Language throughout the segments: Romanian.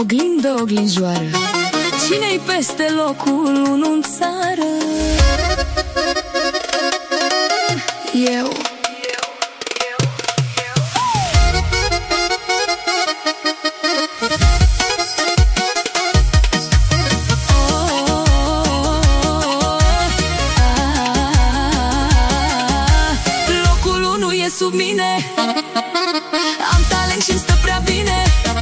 Oglindă, oglinjoară, cine-i peste locul unu în țară? Eu. Locul unu e sub mine, am talent și-mi stă prea bine.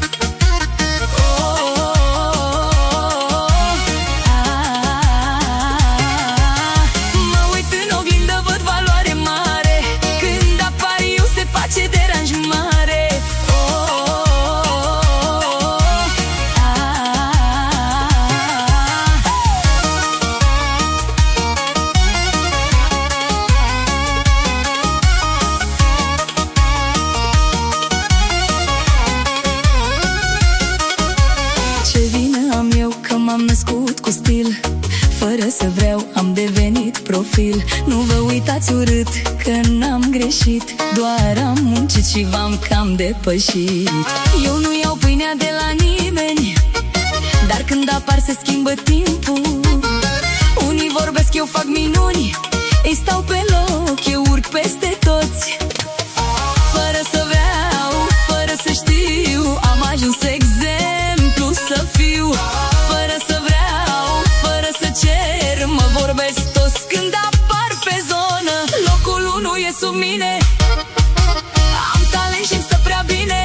M-am născut cu stil, fără să vreau am devenit profil. Nu vă uitați urât că n-am greșit, doar am muncit și v-am cam depășit. Eu nu iau pâinea de la nimeni, dar când apar se schimbă timpul. Unii vorbesc, eu fac minuni, ei stau pe loc, eu urc peste toți. Fără să vreau, fără să știu, am ajuns exemplu să fiu. Fără să vreau, fără să cer, mă vorbesc toți când apar pe zonă. Locul unu e sub mine, am talent și-mi stă prea bine.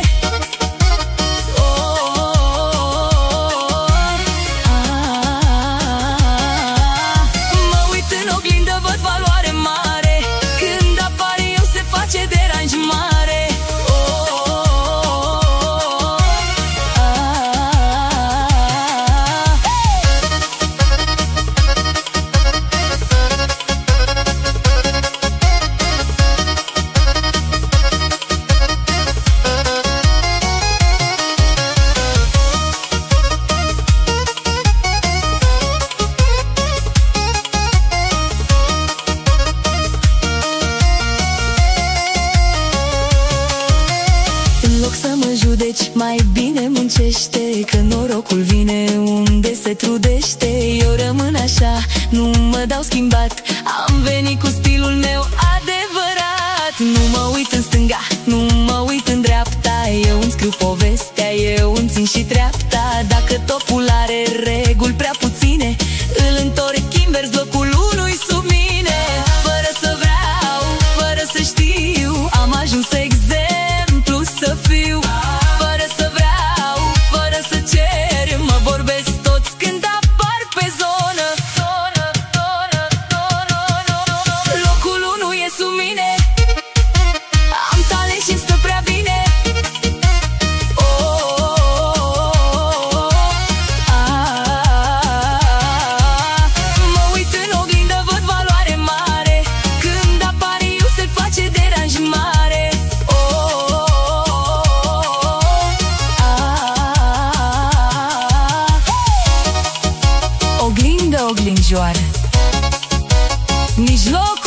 Mă uit în oglindă, văd valoare mare, când apar eu se face deranj mare. Judeci, mai bine muncește, că norocul vine unde se trudește. Eu rămân așa, nu mă dau schimbat, am venit cu stilul meu adevărat. Nu mă uit în stânga, nu mă uit în dreapta, eu îmi scriu povestea, eu îmi țin și treapta. Dacă topul are reguli prea puține, îl întorc invers, locul unu-i sub mine. Fără să vreau, fără să știu, am ajuns exemplu să fiu. Oglinjoară, mijloc